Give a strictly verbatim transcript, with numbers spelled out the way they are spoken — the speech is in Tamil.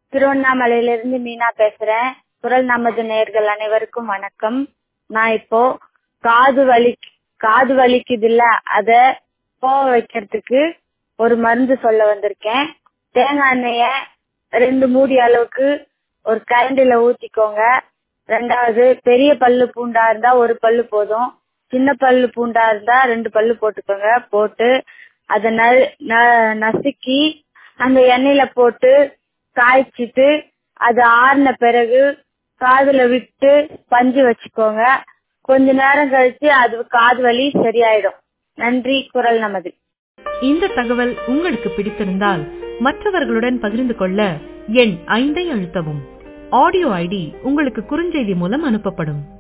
திருவண்ணாமலையிலிருந்து மீனா பேசுறேன். குரல் நமது நேயர்கள் அனைவருக்கும் வணக்கம். நான் இப்போ காது வலி காது வலிக்குது இல்ல, அத போக வைக்கிறதுக்கு ஒரு மருந்து சொல்ல வந்திருக்கேன். தேங்காய் எண்ணெய ரெண்டு மூடி அளவுக்கு ஒரு கரண்டில ஊத்திக்கோங்க. ரெண்டாவது, பெரிய பல்லு பூண்டா இருந்தா ஒரு பல்லு போதும், சின்ன பல்லு பூண்டா இருந்தா ரெண்டு பல்லு போட்டுக்கோங்க. போட்டு அதை நசுக்கி அந்த எண்ணெயில போட்டு காய்ச்சிட்டு அது ஆறின பிறகு காதுல விட்டு பஞ்சு வச்சுக்கோங்க. கொஞ்ச நேரம் கழிச்சு அது காது வலி சரியாயிடும். நன்றி. குரல் நமது. இந்த தகவல் உங்களுக்கு பிடித்திருந்தால் மற்றவர்களுடன் பகிர்ந்து கொள்ள எண் ஐந்தை அழுத்தவும். ஆடியோ ஐடி உங்களுக்கு குறுஞ்செய்தி மூலம் அனுப்பப்படும்.